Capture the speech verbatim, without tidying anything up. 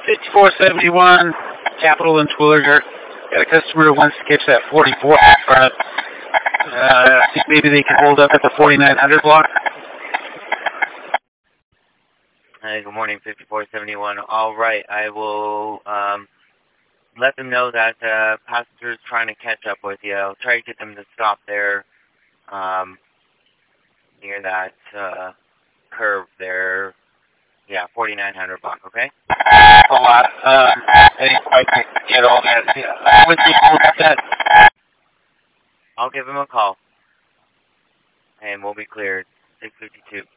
fifty-four seventy-one, Capital and Twilliger. Got a customer who wants to catch that forty-four in front. Uh, I think maybe they can hold up at the forty-nine hundred block. Hi, good morning, fifty-four seventy-one. All right, I will um, let them know that uh, passengers trying to catch up with you. I'll try to get them to stop there um, near that uh, curve there. Yeah, forty-nine hundred block, okay? A lot. Um, I think I can get all that. Yeah. When they hold up that. I'll give them a call, and we'll be cleared. six fifty-two.